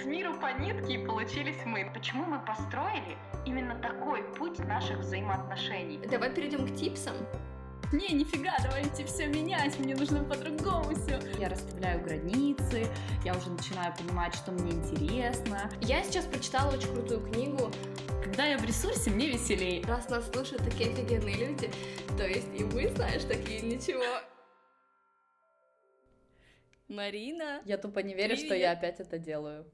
С миру по нитке и получились мы. Почему мы построили именно такой путь наших взаимоотношений? Давай перейдем к типсам. Не, нифига, давайте все менять, мне нужно по-другому все. Я расставляю границы, я уже начинаю понимать, что мне интересно. Я сейчас прочитала очень крутую книгу. Когда я в ресурсе, мне веселее. Раз нас слушают такие офигенные люди, то есть и мы, знаешь, такие ничего. Марина. Я тупо не верю, Привет. что я опять это делаю.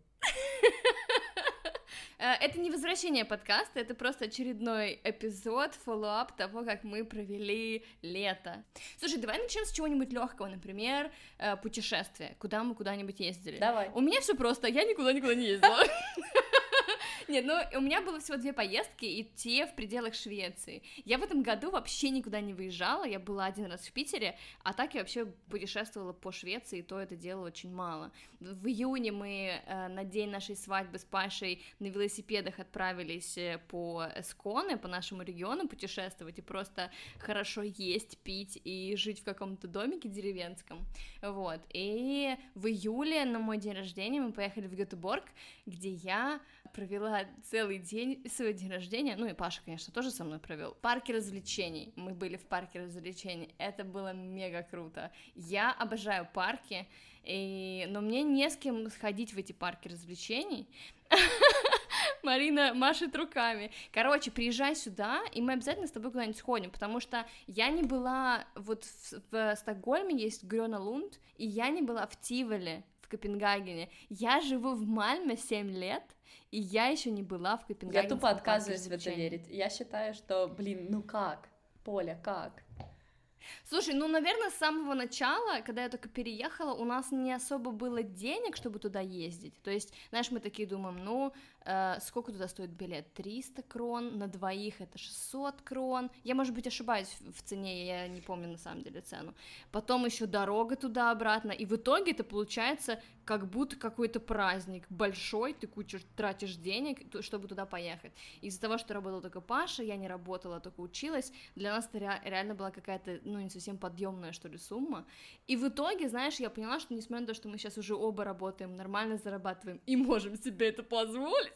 Это не возвращение подкаста, это просто очередной эпизод, фоллоуап того, как мы провели лето. Слушай, давай начнем с чего-нибудь легкого, например, путешествия, куда мы куда-нибудь ездили. Давай. У меня все просто, я никуда не ездила. Нет, ну у меня было всего 2 поездки, и те в пределах Швеции. Я в этом году вообще никуда не выезжала, я была 1 раз в Питере, а так я вообще путешествовала по Швеции, и то это делала очень мало. В июне мы на день нашей свадьбы с Пашей на велосипедах отправились по Эсконе, по нашему региону путешествовать, и просто хорошо есть, пить и жить в каком-то домике деревенском, вот. И в июле на мой день рождения мы поехали в Гетеборг, где я провела целый день своего день рождения, ну и Паша, конечно, тоже со мной провел. В парке развлечений, мы были в парке развлечений, это было мега круто. Я обожаю парки, но мне не с кем сходить в эти парки развлечений. Марина машет руками. Короче, приезжай сюда, и мы обязательно с тобой куда-нибудь сходим, потому что я не была, вот в Стокгольме есть Грёна Лунд, и я не была в Тиволе, в Копенгагене. Я живу в Мальме 7 лет, и я еще не была в Копенгагене. Я тупо отказываюсь в это верить. Я считаю, что, ну как? Поля, как? Слушай, ну, наверное, с самого начала, когда я только переехала, у нас не особо было денег, чтобы туда ездить. То есть, знаешь, мы такие думаем, ну, сколько туда стоит билет? 300 крон, на двоих это 600 крон. Я, может быть, ошибаюсь в цене, я не помню на самом деле цену. Потом еще дорога туда-обратно, и в итоге это получается как будто какой-то праздник большой, ты кучу тратишь денег, чтобы туда поехать. Из-за того, что работала только Паша, я не работала, только училась, для нас это реально была какая-то, ну, не совсем подъемная, что ли, сумма. И в итоге, знаешь, я поняла, что несмотря на то, что мы сейчас уже оба работаем, нормально зарабатываем и можем себе это позволить,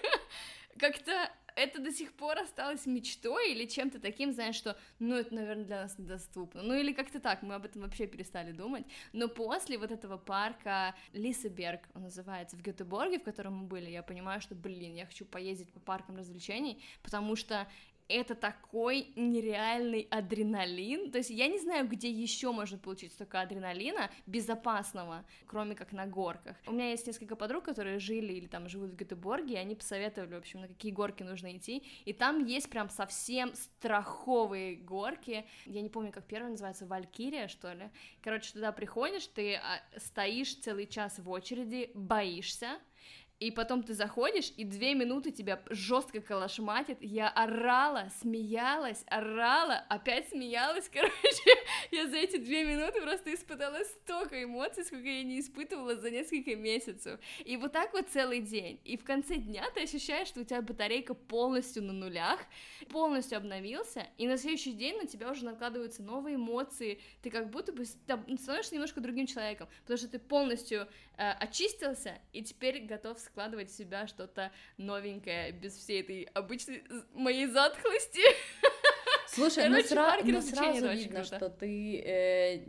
как-то это до сих пор осталось мечтой или чем-то таким, знаешь, что, ну, это, наверное, для нас недоступно, ну, или как-то так, мы об этом вообще перестали думать, но после вот этого парка Лисеберг, он называется, в Гетеборге, в котором мы были, я понимаю, что, блин, я хочу поездить по паркам развлечений, потому что это такой нереальный адреналин, то есть я не знаю, где еще можно получить столько адреналина безопасного, кроме как на горках. У меня есть несколько подруг, которые жили или там живут в Гетеборге, и они посоветовали, в общем, на какие горки нужно идти, и там есть прям совсем страховые горки, я не помню, как первая называется, Валькирия, что ли. Короче, туда приходишь, ты стоишь целый час в очереди, боишься, и потом ты заходишь, и 2 минуты тебя жестко колошматит. Я орала, смеялась, орала, опять смеялась. Короче, я за эти 2 минуты просто испытала столько эмоций, сколько я не испытывала за несколько месяцев. И вот так вот целый день. И в конце дня ты ощущаешь, что у тебя батарейка полностью на нулях, полностью обновился, и на следующий день на тебя уже накладываются новые эмоции. Ты как будто бы становишься немножко другим человеком, потому что ты полностью очистился, и теперь готов складывать в себя что-то новенькое, без всей этой обычной моей затхлости. Слушай, Короче, но сразу видно, что ты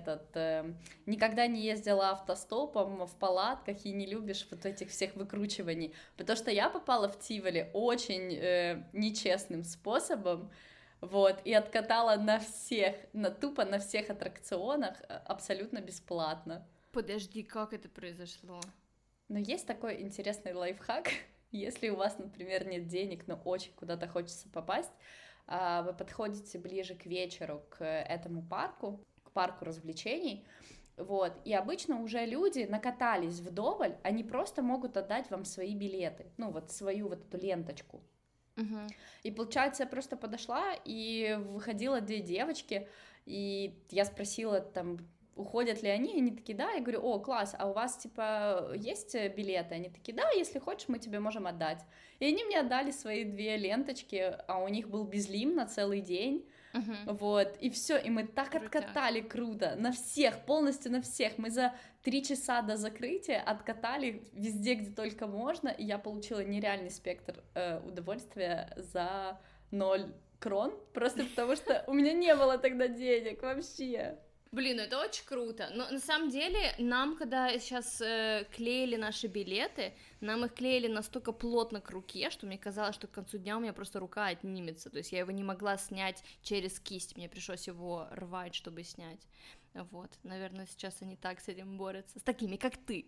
никогда не ездила автостопом в палатках и не любишь вот этих всех выкручиваний, потому что я попала в Тиволе очень нечестным способом, вот, и откатала тупо на всех аттракционах абсолютно бесплатно. Подожди, как это произошло? Но есть такой интересный лайфхак, если у вас, например, нет денег, но очень куда-то хочется попасть, вы подходите ближе к вечеру к этому парку, к парку развлечений, вот, и обычно уже люди накатались вдоволь, они просто могут отдать вам свои билеты, ну, вот свою вот эту ленточку. И получается, я просто подошла, и выходило 2 девочки, и я спросила там, уходят ли они такие, да, я говорю, о, класс, а у вас, типа, есть билеты? Они такие, да, если хочешь, мы тебе можем отдать. И они мне отдали свои 2 ленточки, а у них был безлим на целый день, Вот, и все, и мы так откатали круто, на всех, полностью на всех, мы за 3 часа до закрытия откатали везде, где только можно, и я получила нереальный спектр удовольствия за 0 крон, просто потому что у меня не было тогда денег вообще. Блин, ну это очень круто. Но на самом деле, нам, когда сейчас клеили наши билеты, нам их клеили настолько плотно к руке, что мне казалось, что к концу дня у меня просто рука отнимется. То есть я его не могла снять через кисть, мне пришлось его рвать, чтобы снять. Вот, наверное, сейчас они так с этим борются, с такими, как ты.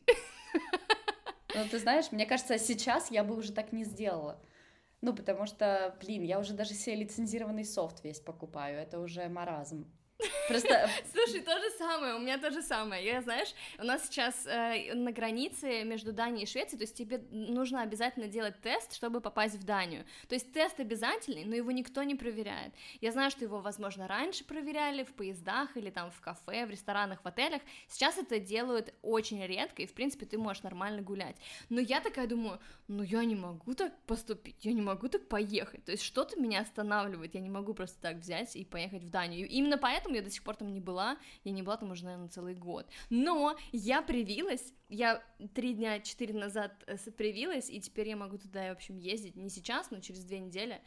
Ну, ты знаешь, мне кажется, сейчас я бы уже так не сделала. Ну, потому что, блин, я уже даже себе лицензированный софт весь покупаю, это уже маразм. Просто... Слушай, то же самое, у меня то же самое. Я, знаешь, у нас сейчас на границе между Данией и Швецией, то есть тебе нужно обязательно делать тест, чтобы попасть в Данию. То есть тест обязательный, но его никто не проверяет. Я знаю, что его, возможно, раньше проверяли в поездах или там в кафе, в ресторанах, в отелях. Сейчас это делают очень редко, и, в принципе, ты можешь нормально гулять. Но я такая думаю, ну я не могу так поступить, я не могу так поехать. То есть что-то меня останавливает, я не могу просто так взять и поехать в Данию. И именно поэтому я до сих пор там не была, я не была там уже, наверное, целый год, но я привилась, я 3-4 дня назад привилась, и теперь я могу туда, в общем, ездить, не сейчас, но через 2 недели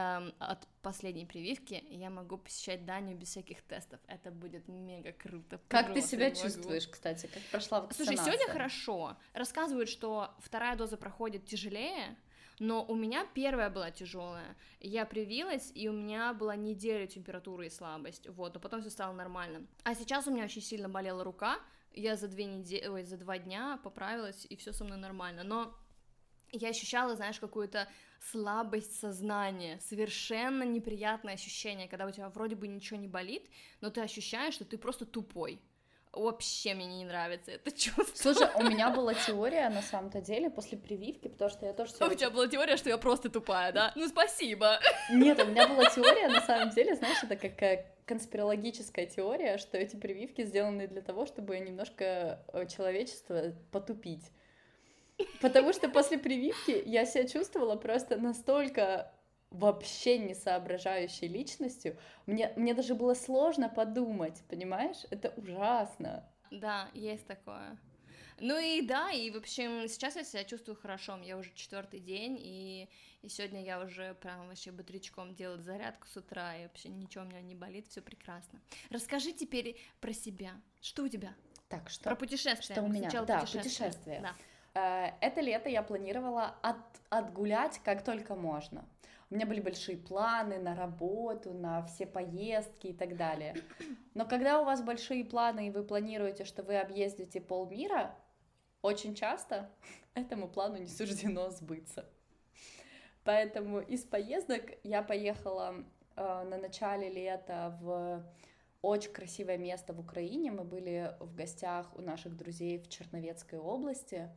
от последней прививки я могу посещать Данию без всяких тестов, это будет мега круто. Как ты себя чувствуешь, кстати, как прошла вакцинация? Слушай, сегодня хорошо, рассказывают, что 2-я доза проходит тяжелее, но у меня 1-я была тяжелая. Я привилась, и у меня была неделя температуры и слабость, вот, но потом все стало нормально. А сейчас у меня очень сильно болела рука, я за 2 дня поправилась, и все со мной нормально, но я ощущала, знаешь, какую-то слабость сознания, совершенно неприятное ощущение, когда у тебя вроде бы ничего не болит, но ты ощущаешь, что ты просто тупой. Вообще мне не нравится это чувство. Слушай, у меня была теория, на самом-то деле, после прививки, потому что я тоже... У тебя была теория, что я просто тупая, да? Ну, спасибо! Нет, у меня была теория, на самом деле, знаешь, это как конспирологическая теория, что эти прививки сделаны для того, чтобы немножко человечество потупить. Потому что после прививки я себя чувствовала просто настолько... вообще не соображающей личностью, мне даже было сложно подумать, понимаешь? Это ужасно. Да, есть такое. Ну и да, и в общем, сейчас я себя чувствую хорошо, я уже 4-й день, и сегодня я уже прям вообще бодрячком делаю зарядку с утра, и вообще ничего у меня не болит, все прекрасно. Расскажи теперь про себя, что у тебя? Так, что? Про путешествия. Что у меня? Сначала да, путешествия. Да. Это лето я планировала отгулять как только можно. У меня были большие планы на работу, на все поездки и так далее. Но когда у вас большие планы, и вы планируете, что вы объездите полмира, очень часто этому плану не суждено сбыться. Поэтому из поездок я поехала на начале лета в очень красивое место в Украине. Мы были в гостях у наших друзей в Черновецкой области.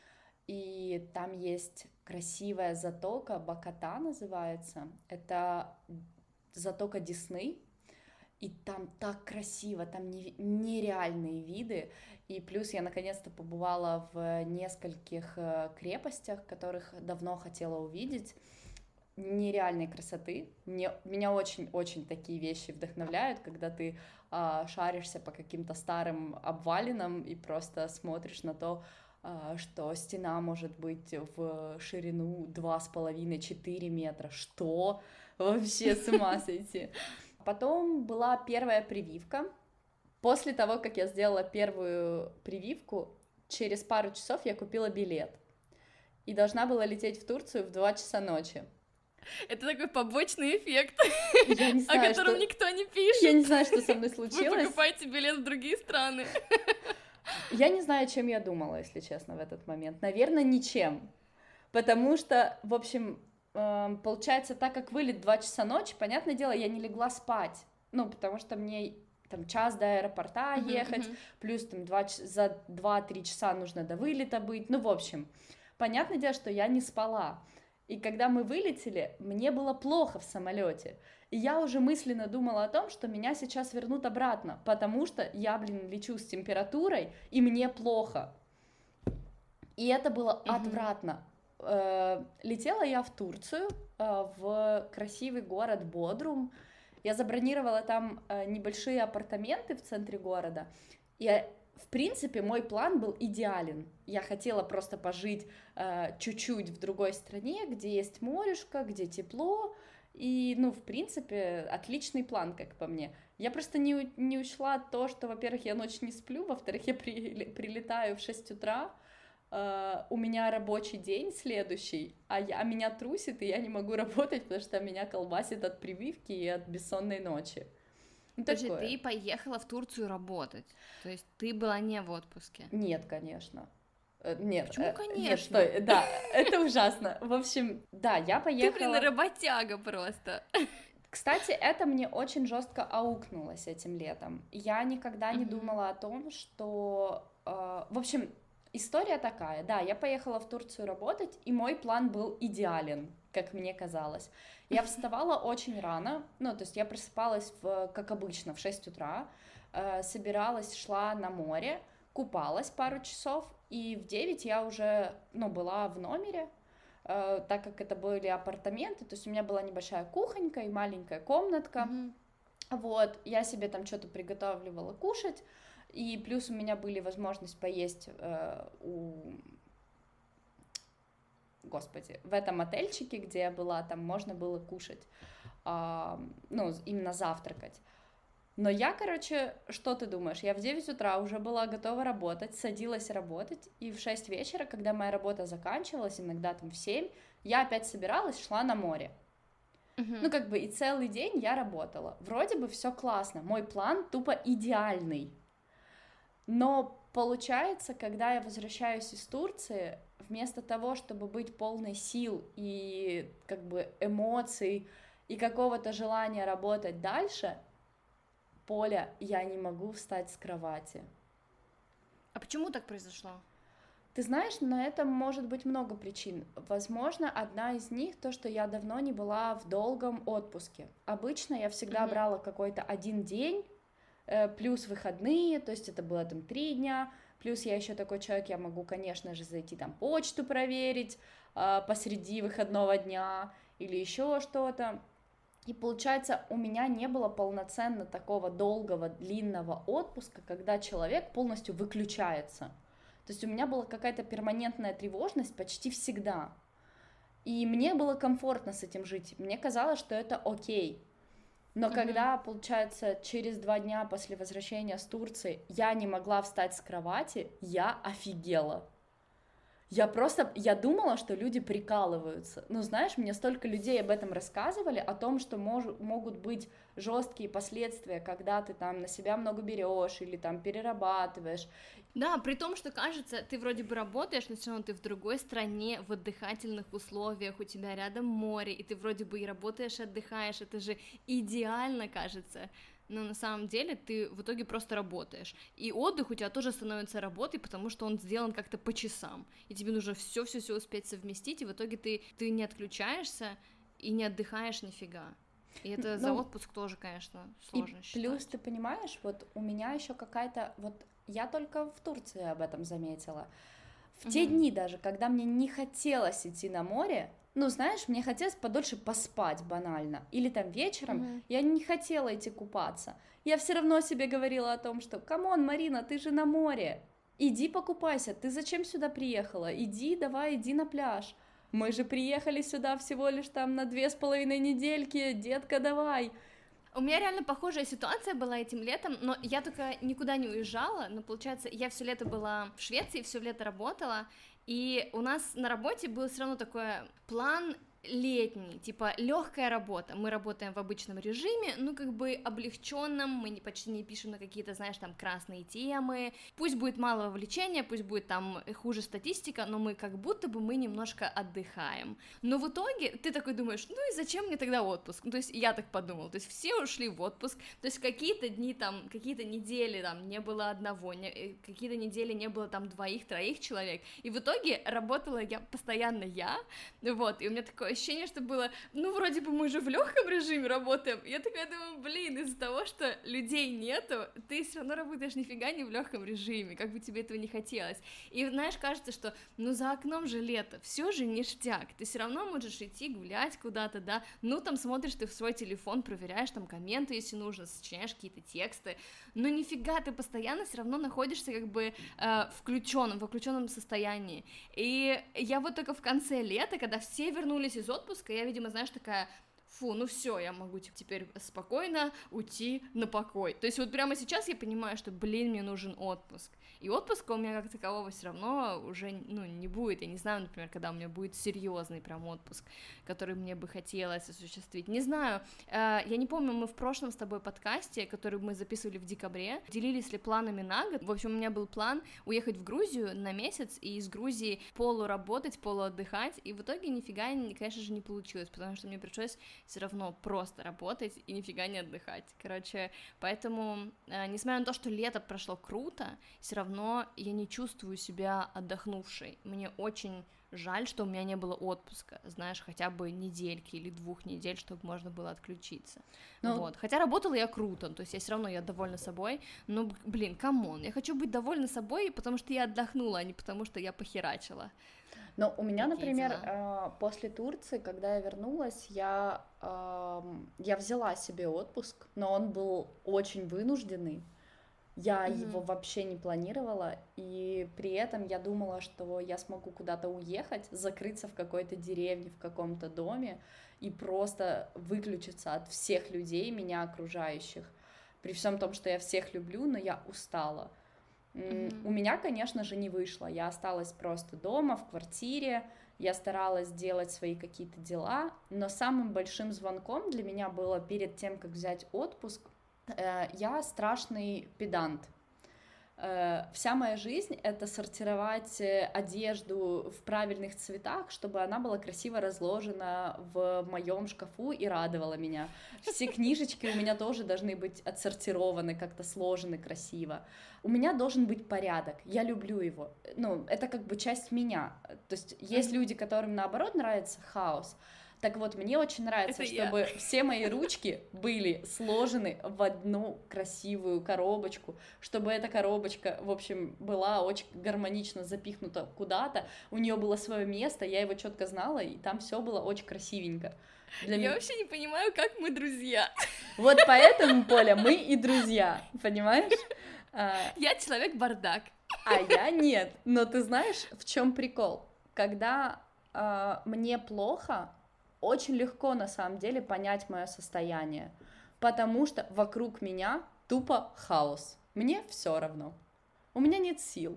И там есть красивая затока, Баката называется, это затока Десны, и там так красиво, там нереальные виды, и плюс я наконец-то побывала в нескольких крепостях, которых давно хотела увидеть, нереальной красоты, меня очень-очень такие вещи вдохновляют, когда ты шаришься по каким-то старым обвалинам и просто смотришь на то, что стена может быть в ширину 2,5-4 метра. Что? Вообще с ума сойти. Потом была первая прививка. После того, как я сделала первую прививку, через пару часов я купила билет. И должна была лететь в Турцию в 2 часа ночи. Это такой побочный эффект, о котором никто не пишет. Я не знаю, что со мной случилось. Вы покупаете билет в другие страны. Я не знаю, чем я думала, если честно, в этот момент. Наверное, ничем. Потому что, в общем, получается, так как вылет 2 часа ночи, понятное дело, я не легла спать. Ну, потому что мне там час до аэропорта ехать, плюс там за 2-3 часа нужно до вылета быть. Ну, в общем, понятное дело, что я не спала. И когда мы вылетели, мне было плохо в самолете. И я уже мысленно думала о том, что меня сейчас вернут обратно, потому что я, лечу с температурой, и мне плохо. И это было отвратно. Летела я в Турцию, в красивый город Бодрум, Я забронировала там небольшие апартаменты в центре города, и, в принципе, мой план был идеален. Я хотела просто пожить чуть-чуть в другой стране, где есть морешко, где тепло, и, ну, в принципе, отличный план, как по мне. Я просто не учла то, что, во-первых, я ночь не сплю, во-вторых, я прилетаю в 6 утра, у меня рабочий день следующий, а меня трусит, и я не могу работать, потому что меня колбасит от прививки и от бессонной ночи. Ну, Подожди, такое. ты поехала в Турцию работать, то есть ты была не в отпуске? Нет, конечно. Нет. Почему, конечно? Нет, стой, да, это ужасно. В общем, да, я поехала... Ты, блин, работяга просто. Кстати, это мне очень жестко аукнулось этим летом. Я никогда не думала о том, что... В общем, история такая, да, я поехала в Турцию работать, и мой план был идеален, как мне казалось. Я вставала очень рано, ну, то есть я просыпалась, как обычно, в 6 утра, собиралась, шла на море, купалась пару часов, и в 9 я уже, ну, была в номере, так как это были апартаменты, то есть у меня была небольшая кухонька и маленькая комнатка, вот, я себе там что-то приготавливала кушать, и плюс у меня были возможность поесть в этом отельчике, где я была, там можно было кушать, ну, именно завтракать. Но я, короче, что ты думаешь, я в 9 утра уже была готова работать, садилась работать, и в 6 вечера, когда моя работа заканчивалась, иногда там в 7, я опять собиралась, шла на море. Ну, как бы и целый день я работала. Вроде бы все классно, мой план тупо идеальный. Но получается, когда я возвращаюсь из Турции, вместо того, чтобы быть полной сил и как бы эмоций и какого-то желания работать дальше, Поля, я не могу встать с кровати. А почему так произошло? Ты знаешь, на это может быть много причин. Возможно, одна из них то, что я давно не была в долгом отпуске. Обычно я всегда брала какой-то один день, плюс выходные, то есть это было там 3 дня, плюс я еще такой человек, я могу, конечно же, зайти там почту проверить посреди выходного дня или еще что-то. И получается, у меня не было полноценно такого долгого, длинного отпуска, когда человек полностью выключается. То есть у меня была какая-то перманентная тревожность почти всегда. И мне было комфортно с этим жить. Мне казалось, что это окей. Но когда, получается, через 2 дня после возвращения с Турции я не могла встать с кровати, я офигела. Я думала, что люди прикалываются. Ну, знаешь, мне столько людей об этом рассказывали, о том, что могут быть жесткие последствия, когда ты там на себя много берешь или там перерабатываешь. Да, при том, что кажется, ты вроде бы работаешь, но все равно ты в другой стране, в отдыхательных условиях, у тебя рядом море, и ты вроде бы и работаешь, и отдыхаешь, это же идеально кажется. Но на самом деле ты в итоге просто работаешь. И отдых у тебя тоже становится работой, потому что он сделан как-то по часам. И тебе нужно все успеть совместить, и в итоге ты не отключаешься и не отдыхаешь нифига. И это за отпуск тоже, конечно, сложно и считать. Плюс, ты понимаешь, вот у меня еще какая-то... Вот я только в Турции об этом заметила. В те дни даже, когда мне не хотелось идти на море, ну, знаешь, мне хотелось подольше поспать банально. Или там вечером я не хотела идти купаться. Я все равно себе говорила о том, что «Камон, Марина, ты же на море, иди покупайся, ты зачем сюда приехала? Иди на пляж. Мы же приехали сюда всего лишь там на 2,5 недельки, детка, давай». У меня реально похожая ситуация была этим летом, но я только никуда не уезжала, но получается, я все лето была в Швеции, все лето работала, и у нас на работе был все равно такой план летний, типа легкая работа. Мы работаем в обычном режиме, ну как бы облегченном, мы почти не пишем на какие-то, знаешь, там красные темы. Пусть будет мало вовлечения, пусть будет там хуже статистика, но мы как будто бы мы немножко отдыхаем. Но в итоге ты такой думаешь, ну и зачем мне тогда отпуск? Ну, то есть я так подумала, то есть все ушли в отпуск, то есть какие-то дни там, какие-то недели там не было одного, какие-то недели не было там 2-3 человек, и в итоге работала я постоянно вот, и у меня такое ощущение, что было, ну, вроде бы мы же в легком режиме работаем. Я такая думаю, блин, из-за того, что людей нету, ты все равно работаешь нифига не в легком режиме, как бы тебе этого не хотелось. И, знаешь, кажется, что, ну, за окном же лето, все же ништяк, ты все равно можешь идти гулять куда-то, да, ну, там смотришь ты в свой телефон, проверяешь там комменты, если нужно, сочиняешь какие-то тексты, но нифига, ты постоянно все равно находишься как бы в включенном состоянии. И я вот только в конце лета, когда все вернулись из отпуска, я, видимо, знаешь, такая... Фу, ну все, я могу теперь спокойно уйти на покой. То есть вот прямо сейчас я понимаю, что, блин, мне нужен отпуск. И отпуска у меня как такового все равно уже, ну, не будет. Я не знаю, например, когда у меня будет серьезный прям отпуск, который мне бы хотелось осуществить. Не знаю, я не помню, мы в прошлом с тобой подкасте, который мы записывали в декабре, делились ли планами на год. В общем, у меня был план уехать в Грузию на месяц и из Грузии полуработать, полуотдыхать, и в итоге нифига, конечно же, не получилось, потому что мне пришлось все равно просто работать и нифига не отдыхать. Короче, поэтому, несмотря на то, что лето прошло круто, все равно я не чувствую себя отдохнувшей. Мне очень жаль, что у меня не было отпуска, знаешь, хотя бы недельки или 2 недель, чтобы можно было отключиться. Вот. Хотя работала я круто, то есть я довольна собой, но, блин, камон, я хочу быть довольна собой, потому что я отдохнула, а не потому что я похерачила. Но у меня, например, после Турции, когда я вернулась, я взяла себе отпуск, но он был очень вынужденный. Я его вообще не планировала, и при этом я думала, что я смогу куда-то уехать, закрыться в какой-то деревне, в каком-то доме и просто выключиться от всех людей, меня окружающих. При всем том, что я всех люблю, но я устала. У меня, конечно же, не вышло. Я осталась просто дома, в квартире, я старалась делать свои какие-то дела, но самым большим звонком для меня было перед тем, как взять отпуск, я страшный педант. Вся моя жизнь — это сортировать одежду в правильных цветах, чтобы она была красиво разложена в моем шкафу и радовала меня. Все книжечки у меня тоже должны быть отсортированы, как-то сложены красиво. У меня должен быть порядок, я люблю его. Ну, это как бы часть меня. То есть есть люди, которым, наоборот, нравится хаос. Так вот, мне очень нравится, чтобы все мои ручки были сложены в одну красивую коробочку, чтобы эта коробочка, в общем, была очень гармонично запихнута куда-то, у нее было свое место, я его четко знала, и там все было очень красивенько. Я вообще не понимаю, как мы друзья. Вот поэтому, Поля, мы и друзья, понимаешь? Я человек-бардак. А я нет. Но ты знаешь, в чем прикол? Когда мне плохо, очень легко, на самом деле, понять мое состояние, потому что вокруг меня тупо хаос. Мне все равно. У меня нет сил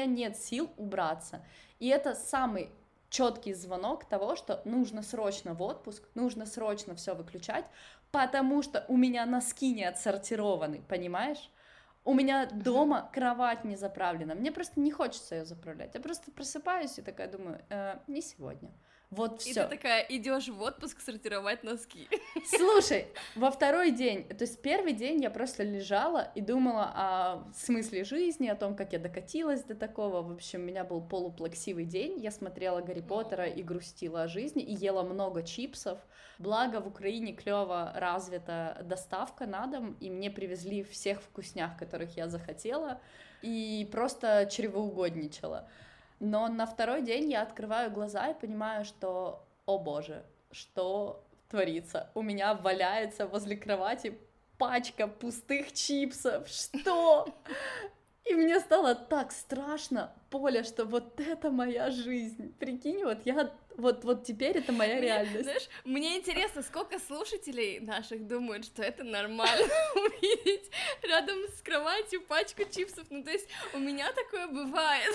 убраться. И это самый четкий звонок того, что нужно срочно в отпуск, нужно срочно все выключать, потому что у меня носки не отсортированы, понимаешь? У меня дома кровать не заправлена, мне просто не хочется ее заправлять. Я просто просыпаюсь и такая думаю, не сегодня. Вот и всё. ты такая идешь в отпуск сортировать носки. Слушай, во второй день, то есть первый день я просто лежала и думала о смысле жизни, о том, как я докатилась до такого. В общем, у меня был полуплаксивый день, я смотрела Гарри Поттера и грустила о жизни, и ела много чипсов. Благо в Украине клево развита доставка на дом, и мне привезли всех вкуснях, которых я захотела, и просто чревоугодничала. Но на второй день я открываю глаза и понимаю, что, о боже, что творится? У меня валяется возле кровати пачка пустых чипсов. Что? И мне стало так страшно, Поля, что вот это моя жизнь. Прикинь, вот теперь это моя реальность. Знаешь, мне интересно, сколько слушателей наших думают, что это нормально увидеть рядом с кроватью пачку чипсов. Ну, то есть у меня такое бывает.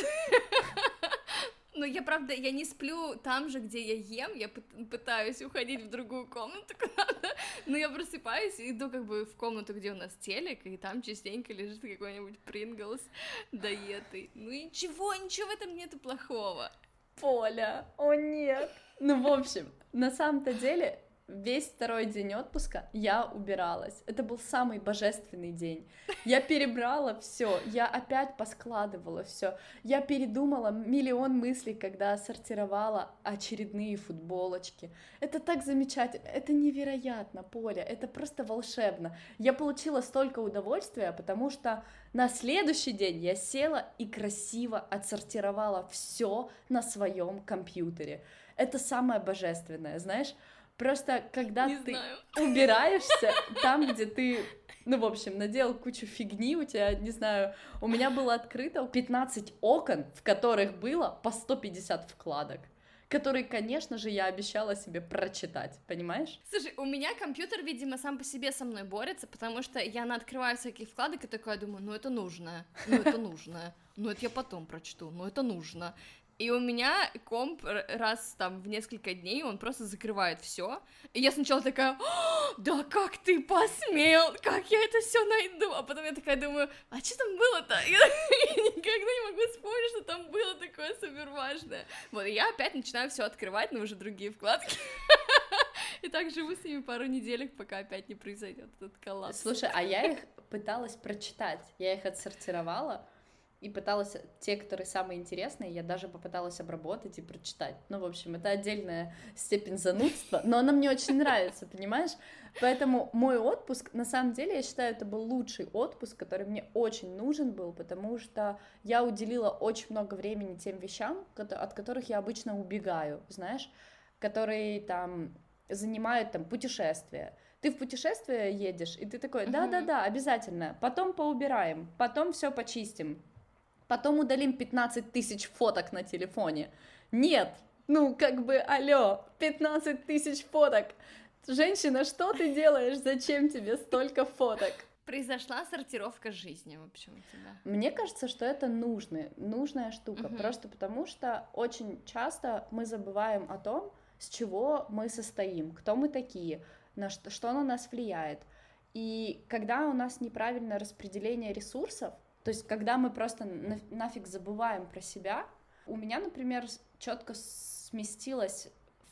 Но я, правда, я не сплю там же, где я ем, я пытаюсь уходить в другую комнату куда-то, но я просыпаюсь и иду как бы в комнату, где у нас телек, и там частенько лежит какой-нибудь Принглс доедый. Ну и ничего в этом нету плохого. Поля, о нет. Ну, в общем, на самом-то деле, весь второй день отпуска я убиралась. Это был самый божественный день. Я перебрала все, я опять поскладывала все. Я передумала миллион мыслей, когда сортировала очередные футболочки. Это так замечательно, это невероятно, Поля, это просто волшебно. Я получила столько удовольствия, потому что на следующий день я села и красиво отсортировала все на своем компьютере. Это самое божественное, знаешь? Просто когда Не ты знаю. убираешься там, где ты, ну, в общем, наделал кучу фигни, у тебя, не знаю, у меня было открыто 15 окон, в которых было по 150 вкладок, которые, конечно же, я обещала себе прочитать, понимаешь? Слушай, у меня компьютер, видимо, сам по себе со мной борется, потому что я открываю всякие вкладок и такая думаю, ну это нужно, ну это нужно, ну это я потом прочту, ну это нужно. И у меня комп раз там в несколько дней, он просто закрывает все. И я сначала такая, да как ты посмел, как я это все найду? А потом я такая думаю, а что там было-то? Я никогда не могу вспомнить, что там было такое супер важное. Вот, и я опять начинаю все открывать, но уже другие вкладки. И так живу с ними пару неделек, пока опять не произойдет этот коллапс. Слушай, а я их пыталась прочитать, я их отсортировала, и пыталась, те, которые самые интересные, я даже попыталась обработать и прочитать. Ну, в общем, это отдельная степень занудства, но она мне очень нравится, понимаешь? Поэтому мой отпуск, на самом деле, я считаю, это был лучший отпуск, который мне очень нужен был, потому что я уделила очень много времени тем вещам, от которых я обычно убегаю, знаешь, которые там занимают там путешествия. Ты в путешествие едешь, и ты такой, да-да-да, обязательно, потом поубираем, потом все почистим, потом удалим 15 тысяч фоток на телефоне. Нет, ну как бы, алло, 15 тысяч фоток. Женщина, что ты делаешь? Зачем тебе столько фоток? Произошла сортировка жизни, в общем, у тебя. Мне кажется, что это нужная штука, просто потому что очень часто мы забываем о том, с чего мы состоим, кто мы такие, что на нас влияет. И когда у нас неправильное распределение ресурсов, то есть когда мы просто нафиг забываем про себя, у меня, например, четко сместился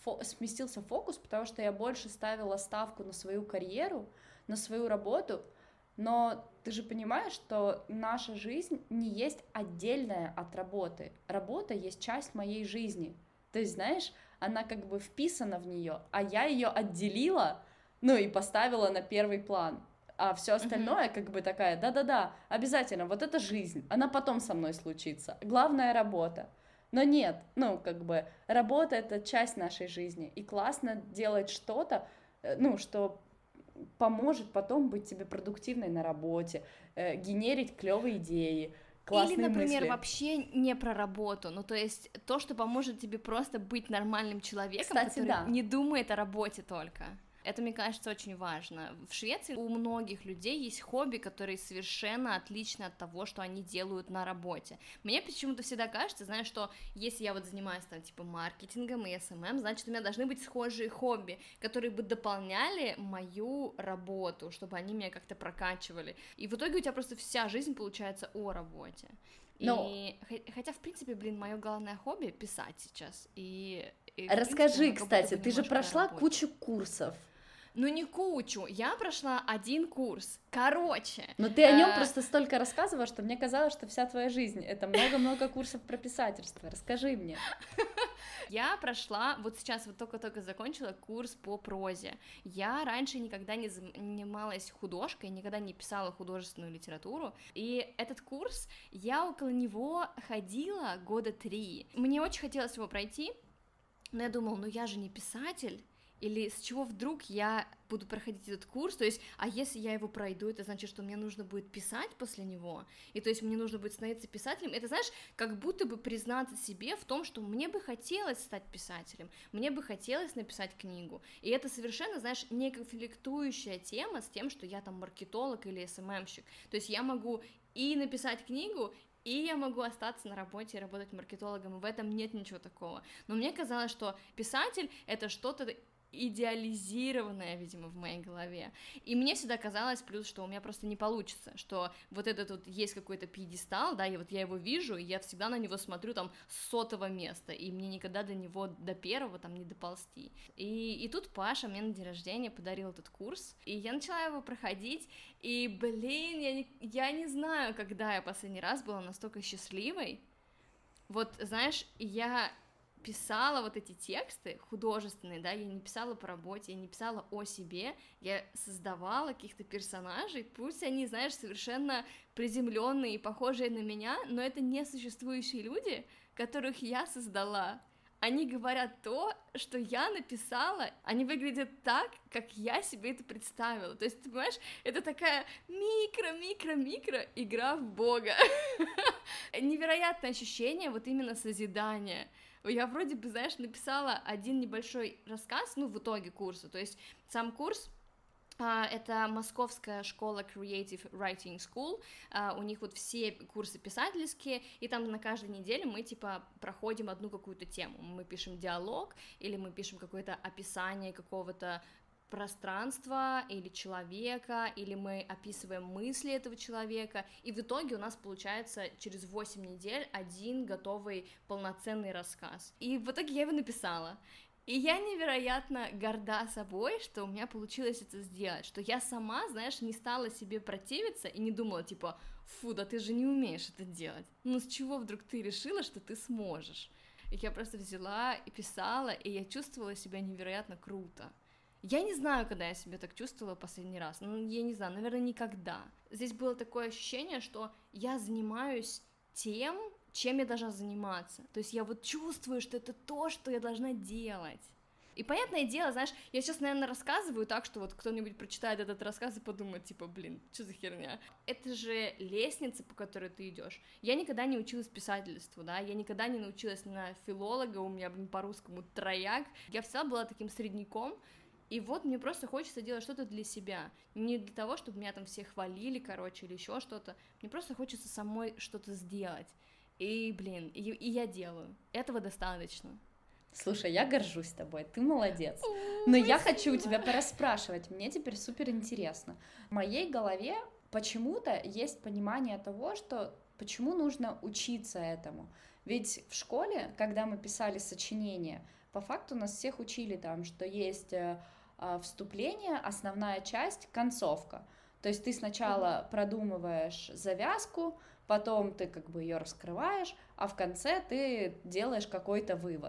фокус, потому что я больше ставила ставку на свою карьеру, на свою работу, но ты же понимаешь, что наша жизнь не есть отдельная от работы. Работа есть часть моей жизни. То есть, знаешь, она как бы вписана в нее, а я ее отделила, ну и поставила на первый план. А все остальное как бы такая, да-да-да, обязательно, вот это жизнь, она потом со мной случится, главное работа. Но нет, ну как бы работа — это часть нашей жизни, и классно делать что-то, ну, что поможет потом быть тебе продуктивной на работе, генерить клевые идеи, классные Или, например, мысли. вообще не про работу, ну то есть то, что поможет тебе просто быть нормальным человеком, Кстати, который да. не думает о работе только. Это, мне кажется, очень важно. В Швеции у многих людей есть хобби, которые совершенно отличны от того, что они делают на работе. Мне почему-то всегда кажется, знаешь, что если я вот занимаюсь там типа маркетингом и СММ, значит, у меня должны быть схожие хобби, которые бы дополняли мою работу, чтобы они меня как-то прокачивали. И в итоге у тебя просто вся жизнь получается о работе. И хотя, в принципе, блин, мое главное хобби — писать сейчас. И Расскажи, принципе, кстати, ты же немножко прошла работать. кучу курсов. Ну, не кучу, я прошла один курс, короче. Но ты о нем просто столько рассказывала, что мне казалось, что вся твоя жизнь — это много-много курсов про писательство. Расскажи мне. Я прошла, вот сейчас вот только-только закончила курс по прозе. Я раньше никогда не занималась художкой, никогда не писала художественную литературу, и этот курс, я около него ходила года 3. Мне очень хотелось его пройти, но я думала, ну я же не писатель, или с чего вдруг я буду проходить этот курс, то есть, а если я его пройду, это значит, что мне нужно будет писать после него, и то есть мне нужно будет становиться писателем, это, знаешь, как будто бы признаться себе в том, что мне бы хотелось стать писателем, мне бы хотелось написать книгу, и это совершенно, знаешь, не конфликтующая тема с тем, что я там маркетолог или СММщик, то есть я могу и написать книгу, и я могу остаться на работе и работать маркетологом, и в этом нет ничего такого. Но мне казалось, что писатель — это что-то идеализированная, видимо, в моей голове. И мне всегда казалось, плюс, что у меня просто не получится, что вот этот вот есть какой-то пьедестал, да, и вот я его вижу, и я всегда на него смотрю там с 100-го места, и мне никогда до него, до первого там не доползти. И тут Паша мне на день рождения подарил этот курс, и я начала его проходить, и, блин, я не знаю, когда я последний раз была настолько счастливой. Вот, знаешь, я писала вот эти тексты художественные, да, я не писала по работе, я не писала о себе, я создавала каких-то персонажей, пусть они, знаешь, совершенно приземленные и похожие на меня, но это несуществующие люди, которых я создала. Они говорят то, что я написала, они выглядят так, как я себе это представила. То есть, ты понимаешь, это такая микро игра в Бога. Невероятное ощущение вот именно созидания. Я вроде бы, знаешь, написала один небольшой рассказ, ну, в итоге курса, то есть сам курс, это Московская школа Creative Writing School, у них вот все курсы писательские, и там на каждой неделе мы, типа, проходим одну какую-то тему, мы пишем диалог, или мы пишем какое-то описание какого-то пространства или человека, или мы описываем мысли этого человека, и в итоге у нас получается через 8 недель один готовый полноценный рассказ. И в итоге я его написала. И я невероятно горда собой, что у меня получилось это сделать, что я сама, знаешь, не стала себе противиться и не думала, типа, фу, да ты же не умеешь это делать, ну с чего вдруг ты решила, что ты сможешь? И я просто взяла и писала, и я чувствовала себя невероятно круто. Я не знаю, когда я себя так чувствовала последний раз, ну, я не знаю, наверное, никогда. Здесь было такое ощущение, что я занимаюсь тем, чем я должна заниматься. То есть я вот чувствую, что это то, что я должна делать. И понятное дело, знаешь, я сейчас, наверное, рассказываю так, что вот кто-нибудь прочитает этот рассказ и подумает, типа, блин, что за херня? Это же лестница, по которой ты идешь. Я никогда не училась писательству, да, я никогда не научилась на филолога, у меня, блин, по-русскому трояк. Я всегда была таким средняком. И вот мне просто хочется делать что-то для себя, не для того, чтобы меня там все хвалили, короче, или еще что-то, мне просто хочется самой что-то сделать, и, блин, и я делаю, этого достаточно. Слушай, я горжусь тобой, ты молодец, но я хочу у тебя порасспрашивать, мне теперь супер интересно. В моей голове почему-то есть понимание того, что почему нужно учиться этому, ведь в школе, когда мы писали сочинения, по факту нас всех учили там, что есть вступление, основная часть, концовка. То есть ты сначала продумываешь завязку, потом ты как бы ее раскрываешь, а в конце ты делаешь какой-то вывод.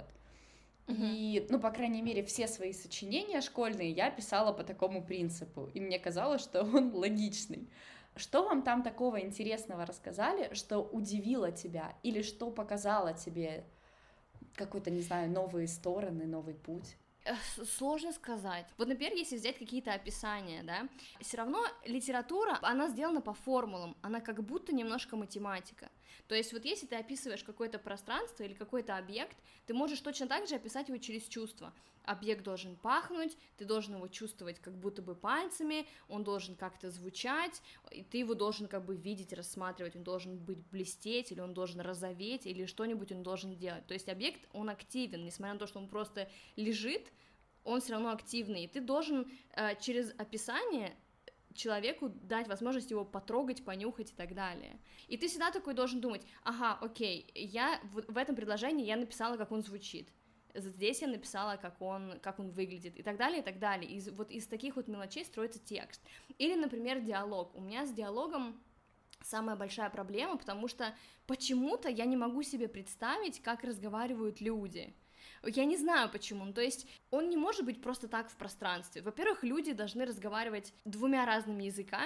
И, ну, по крайней мере, все свои сочинения школьные я писала по такому принципу, и мне казалось, что он логичный. Что вам там такого интересного рассказали, что удивило тебя, или что показало тебе какой-то, не знаю, новые стороны, новый путь? Сложно сказать. Вот, например, если взять какие-то описания, да, все равно литература, она сделана по формулам, она как будто немножко математика. То есть вот если ты описываешь какое-то пространство или какой-то объект, ты можешь точно так же описать его через чувства. Объект должен пахнуть, ты должен его чувствовать как будто бы пальцами, он должен как-то звучать, и ты его должен как бы видеть, рассматривать, он должен быть блестеть, или он должен розоветь, или что-нибудь он должен делать. То есть объект, он активен, несмотря на то, что он просто лежит, он все равно активный, и ты должен через описание человеку дать возможность его потрогать, понюхать и так далее. И ты всегда такой должен думать, ага, окей, я в этом предложении я написала, как он звучит, здесь я написала, как он выглядит, и так далее, и так далее. И вот из таких вот мелочей строится текст. Или, например, диалог. У меня с диалогом самая большая проблема, потому что почему-то я не могу себе представить, как разговаривают люди. Я не знаю почему, то есть он не может быть просто так в пространстве. Во-первых, люди должны разговаривать двумя разными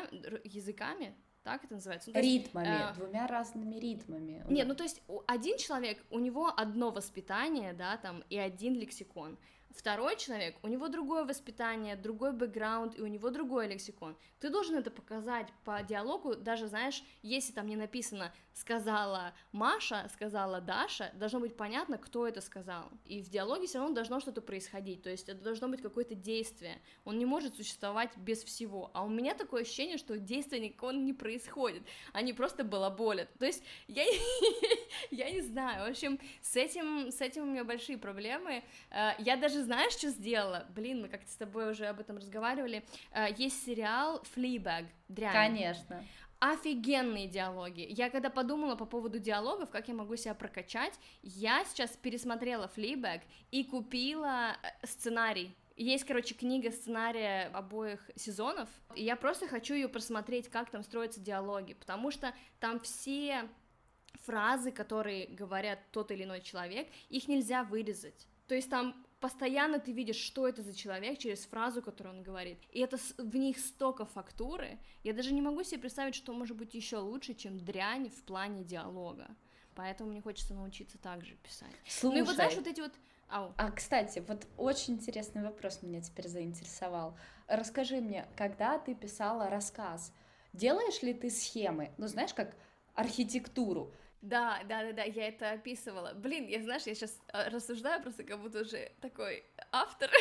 языками, так это называется? Ну, ритмами, двумя разными ритмами. Нет, ну то есть один человек, у него одно воспитание, да, там, и один лексикон. Второй человек, у него другое воспитание, другой бэкграунд, и у него другой лексикон. Ты должен это показать по диалогу, даже, знаешь, если там не написано «сказала Маша», «сказала Даша», должно быть понятно, кто это сказал. И в диалоге все равно должно что-то происходить, то есть это должно быть какое-то действие. Он не может существовать без всего. А у меня такое ощущение, что действия никакого не происходит, они просто балаболят. То есть я не знаю, в общем, с этим у меня большие проблемы. Я даже даже знаешь, что сделала? Блин, мы как-то с тобой уже об этом разговаривали. Есть сериал Fleabag, дрянь. Конечно. Офигенные диалоги. Я когда подумала по поводу диалогов, как я могу себя прокачать, я сейчас пересмотрела Fleabag и купила сценарий. Есть, короче, книга сценария обоих сезонов, и я просто хочу ее просмотреть, как там строятся диалоги, потому что там все фразы, которые говорят тот или иной человек, их нельзя вырезать. То есть там постоянно ты видишь, что это за человек через фразу, которую он говорит. И это в них столько фактуры, я даже не могу себе представить, что может быть еще лучше, чем дрянь в плане диалога. Поэтому мне хочется научиться так же писать. Слушай, ну и вот знаешь, вот эти вот... кстати, вот очень интересный вопрос меня теперь заинтересовал. Расскажи мне, когда ты писала рассказ, делаешь ли ты схемы, ну знаешь, как архитектуру? Да, я это описывала. Блин, я сейчас рассуждаю просто как будто уже такой автор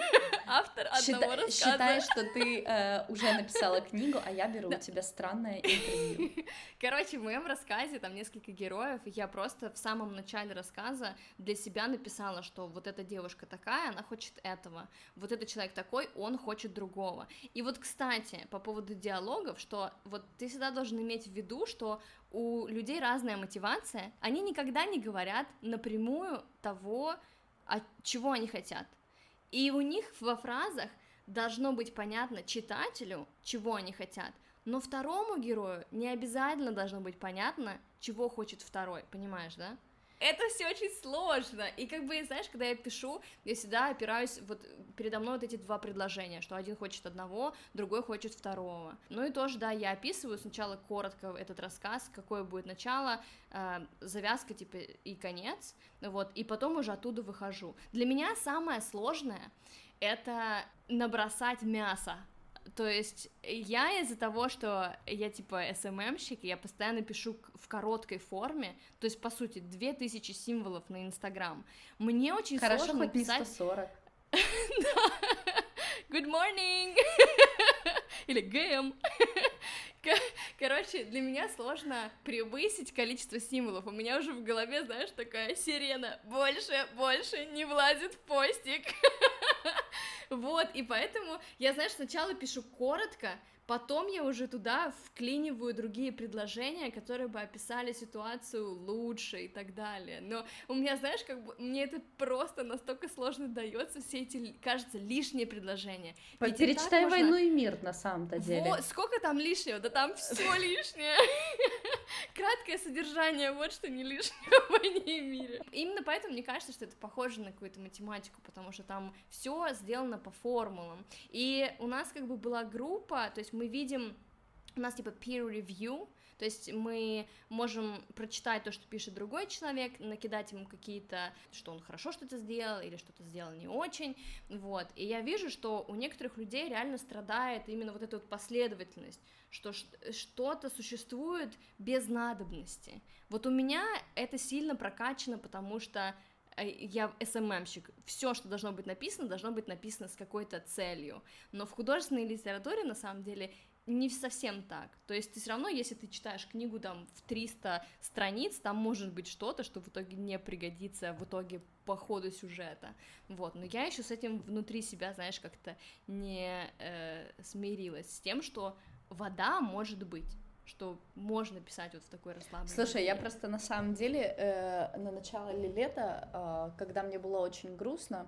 одного рассказа. Считай, что ты уже написала книгу, а я беру у тебя странное интервью. Короче, в моем рассказе там несколько героев, и я просто в самом начале рассказа для себя написала, что вот эта девушка такая, она хочет этого, вот этот человек такой, он хочет другого. И вот, кстати, по поводу диалогов, что вот ты всегда должен иметь в виду, что у людей разная мотивация, они никогда не говорят напрямую того, чего они хотят. И у них во фразах должно быть понятно читателю, чего они хотят, но второму герою не обязательно должно быть понятно, чего хочет второй, понимаешь, да? Это все очень сложно, и как бы, знаешь, когда я пишу, я всегда опираюсь, вот передо мной вот эти два предложения, что один хочет одного, другой хочет второго. Ну и тоже, да, я описываю сначала коротко этот рассказ, какое будет начало, завязка, типа, и конец, вот, и потом уже оттуда выхожу. Для меня самое сложное — это набросать мясо. То есть я из-за того, что я типа СММщик, я постоянно пишу в короткой форме, то есть, по сути, 2000 символов на Инстаграм. Мне очень сложно написать... Хорошо, хоть не 140. Good morning! Или GM. Короче, для меня сложно превысить количество символов. У меня уже в голове, знаешь, такая сирена. Больше не влазит в постик. Вот, и поэтому я, знаешь, сначала пишу коротко, потом я уже туда вклиниваю другие предложения, которые бы описали ситуацию лучше и так далее. Но у меня, знаешь, как бы мне это просто настолько сложно дается, все эти, кажется, лишние предложения. Перечитай «Войну и мир» на самом-то деле. Вот, сколько там лишнего? Да там все лишнее. Краткое содержание, вот что не лишнее в «Войне и мире». Именно поэтому мне кажется, что это похоже на какую-то математику, потому что там все сделано по формулам. И у нас как бы была группа, то есть мы видим, у нас типа peer review, то есть мы можем прочитать то, что пишет другой человек, накидать ему какие-то, что он хорошо что-то сделал или что-то сделал не очень, вот, и я вижу, что у некоторых людей реально страдает именно вот эта вот последовательность, что что-то существует без надобности. Вот у меня это сильно прокачано, потому что я СММщик, все, что должно быть написано с какой-то целью, но в художественной литературе, на самом деле, не совсем так, то есть ты все равно, если ты читаешь книгу там в 300 страниц, там может быть что-то, что в итоге не пригодится в итоге по ходу сюжета, вот, но я еще с этим внутри себя, знаешь, как-то не смирилась с тем, что вода может быть, что можно писать вот в такой расслабленной. Слушай, я просто на самом деле на начале лета, когда мне было очень грустно,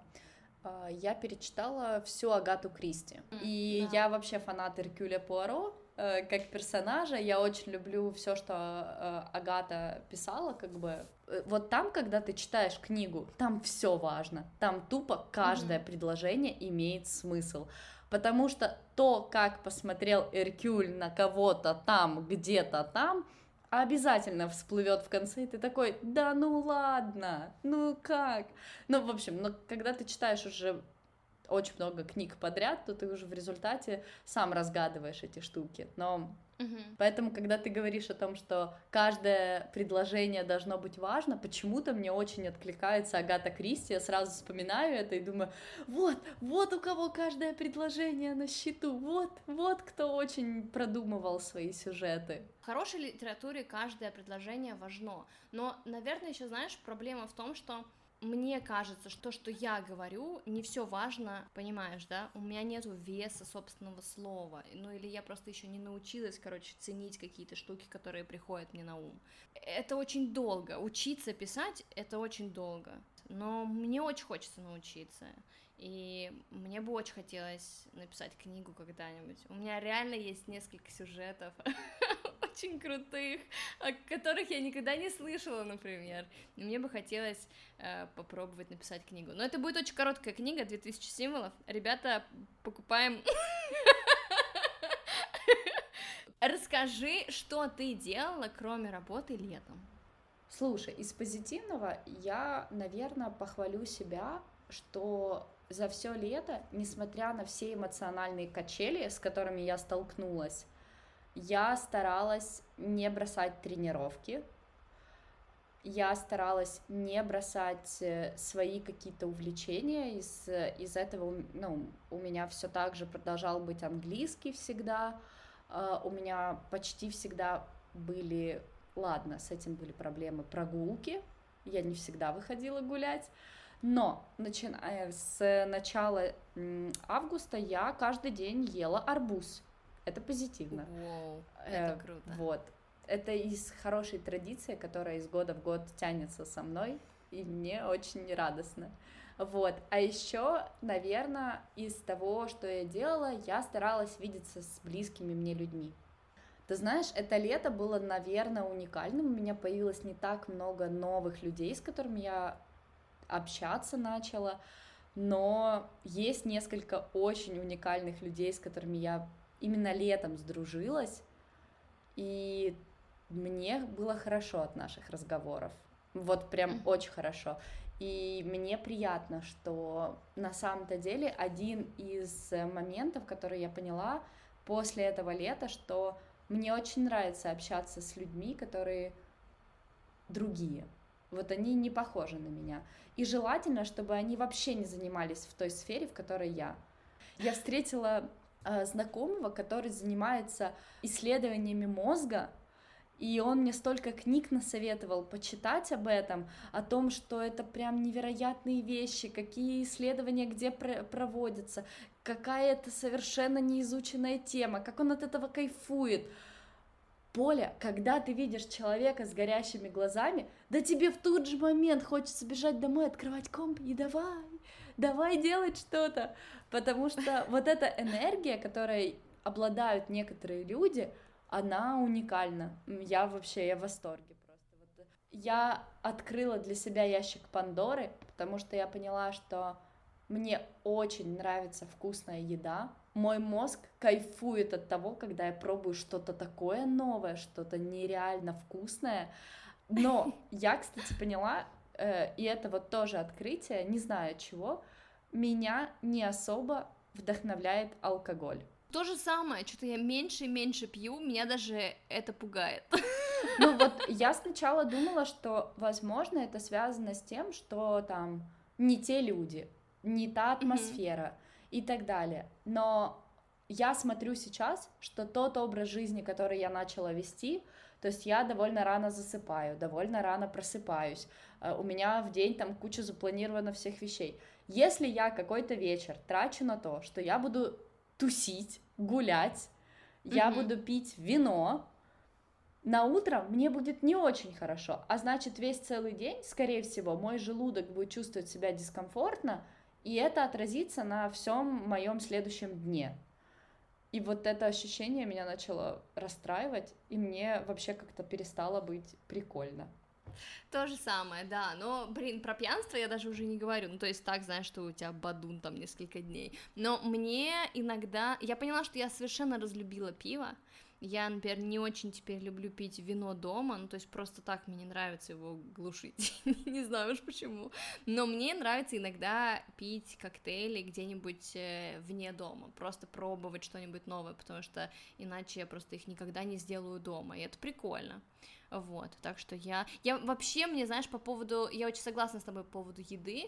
я перечитала всю Агату Кристи. И да. Я вообще фанат Эркюля Пуаро как персонажа. Я очень люблю все, что Агата писала, как бы. Вот там, когда ты читаешь книгу, там все важно. Там тупо каждое предложение имеет смысл. Потому что то, как посмотрел Эркюль на кого-то там, где-то там, обязательно всплывет в конце, и ты такой, да ну ладно, ну как? Ну, в общем, когда ты читаешь уже очень много книг подряд, то ты уже в результате сам разгадываешь эти штуки. Но поэтому, когда ты говоришь о том, что каждое предложение должно быть важно, почему-то мне очень откликается Агата Кристи, я сразу вспоминаю это и думаю, вот у кого каждое предложение на счету, вот кто очень продумывал свои сюжеты. В хорошей литературе каждое предложение важно, но, наверное, еще, знаешь, проблема в том, что мне кажется, что я говорю, не все важно, понимаешь, да? У меня нету веса собственного слова, ну или я просто еще не научилась, короче, ценить какие-то штуки, которые приходят мне на ум. Это очень долго, учиться писать, это очень долго, но мне очень хочется научиться, и мне бы очень хотелось написать книгу когда-нибудь. У меня реально есть несколько сюжетов, очень крутых, о которых я никогда не слышала, например. И мне бы хотелось попробовать написать книгу. Но это будет очень короткая книга, 2000 символов. Ребята, покупаем. Расскажи, что ты делала, кроме работы летом. Слушай, из позитивного я, наверное, похвалю себя, что за все лето, несмотря на все эмоциональные качели, с которыми я столкнулась, я старалась не бросать тренировки, я старалась не бросать свои какие-то увлечения, из этого, ну, у меня все так же продолжал быть английский всегда, у меня почти всегда были, ладно, с этим были проблемы, прогулки, я не всегда выходила гулять, но начиная с начала августа я каждый день ела арбуз. Это позитивно. Воу, это круто. Вот. Это из хорошей традиции, которая из года в год тянется со мной, и мне очень радостно. Вот. А еще, наверное, из того, что я делала, я старалась видеться с близкими мне людьми. Ты знаешь, это лето было, наверное, уникальным. У меня появилось не так много новых людей, с которыми я общаться начала, но есть несколько очень уникальных людей, с которыми я именно летом сдружилась, и мне было хорошо от наших разговоров, вот прям очень хорошо, и мне приятно, что на самом-то деле один из моментов, который я поняла после этого лета, что мне очень нравится общаться с людьми, которые другие, вот они не похожи на меня, и желательно, чтобы они вообще не занимались в той сфере, в которой я. Я встретила знакомого, который занимается исследованиями мозга, и он мне столько книг насоветовал почитать об этом, о том, что это прям невероятные вещи, какие исследования где проводятся, какая это совершенно неизученная тема, как он от этого кайфует. Поля, когда ты видишь человека с горящими глазами, да тебе в тот же момент хочется бежать домой, открывать комп и давай делать что-то, потому что вот эта энергия, которой обладают некоторые люди, она уникальна. Я в восторге просто. Вот. Я открыла для себя ящик Пандоры, потому что я поняла, что мне очень нравится вкусная еда. Мой мозг кайфует от того, когда я пробую что-то такое новое, что-то нереально вкусное. Но я, кстати, поняла, и это вот тоже открытие, не знаю чего, меня не особо вдохновляет алкоголь. То же самое, что-то я меньше и меньше пью, меня даже это пугает. Ну вот я сначала думала, что, возможно, это связано с тем, что там не те люди, не та атмосфера и так далее. Но я смотрю сейчас, что тот образ жизни, который я начала вести, то есть я довольно рано засыпаю, довольно рано просыпаюсь, у меня в день там куча запланировано всех вещей. Если я какой-то вечер трачу на то, что я буду тусить, гулять, я буду пить вино, на утро мне будет не очень хорошо, а значит весь целый день, скорее всего, мой желудок будет чувствовать себя дискомфортно, и это отразится на всем моем следующем дне. И вот это ощущение меня начало расстраивать, и мне вообще как-то перестало быть прикольно. То же самое, да, но, блин, про пьянство я даже уже не говорю, ну, то есть так, знаешь, что у тебя бадун там несколько дней, но мне иногда, я поняла, что я совершенно разлюбила пиво, я, например, не очень теперь люблю пить вино дома, ну, то есть просто так мне не нравится его глушить, не знаю уж почему, но мне нравится иногда пить коктейли где-нибудь вне дома, просто пробовать что-нибудь новое, потому что иначе я просто их никогда не сделаю дома, и это прикольно. Вот, так что я вообще, мне, знаешь, я очень согласна с тобой по поводу еды,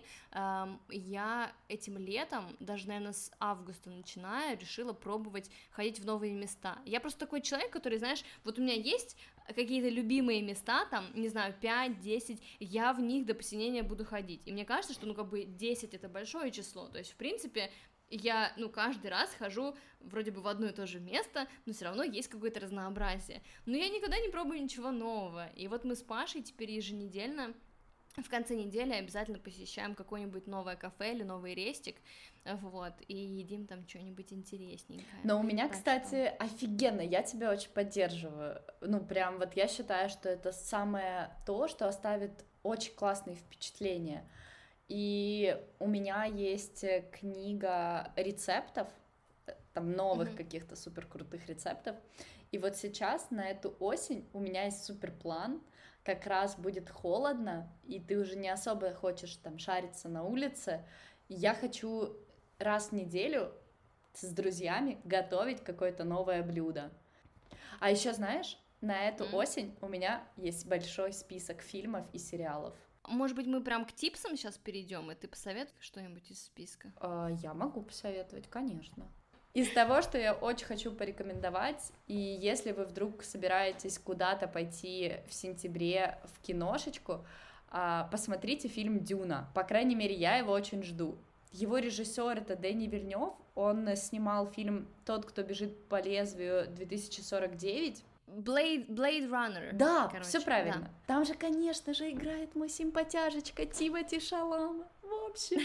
я этим летом, даже, наверное, с августа начиная, решила пробовать ходить в новые места. Я просто такой человек, который, знаешь, вот у меня есть какие-то любимые места, там, не знаю, 5-10, я в них до посинения буду ходить, и мне кажется, что, 10 это большое число, то есть, в принципе, я, каждый раз хожу вроде бы в одно и то же место, но все равно есть какое-то разнообразие. Но я никогда не пробую ничего нового. И вот мы с Пашей теперь еженедельно, в конце недели обязательно посещаем какое-нибудь новое кафе или новый рестик, вот, и едим там что-нибудь интересненькое. Но у меня, кстати, офигенно, я тебя очень поддерживаю. Прям вот я считаю, что это самое то, что оставит очень классные впечатления. И у меня есть книга рецептов, там новых каких-то супер крутых рецептов. И вот сейчас на эту осень у меня есть супер план. Как раз будет холодно, и ты уже не особо хочешь там шариться на улице. Я хочу раз в неделю с друзьями готовить какое-то новое блюдо. А еще знаешь, на эту осень у меня есть большой список фильмов и сериалов. Может быть, мы прям к типсам сейчас перейдем, и ты посоветуешь что-нибудь из списка? Я могу посоветовать, конечно. Из того, что я очень хочу порекомендовать, и если вы вдруг собираетесь куда-то пойти в сентябре в киношечку, посмотрите фильм «Дюна». По крайней мере, я его очень жду. Его режиссер — это Дени Вильнёв, он снимал фильм «Тот, кто бежит по лезвию» 2049. Blade Runner. Да, все правильно. Да. Там же, конечно же, играет мой симпатяжечка Тимоти Шаламе. В общем...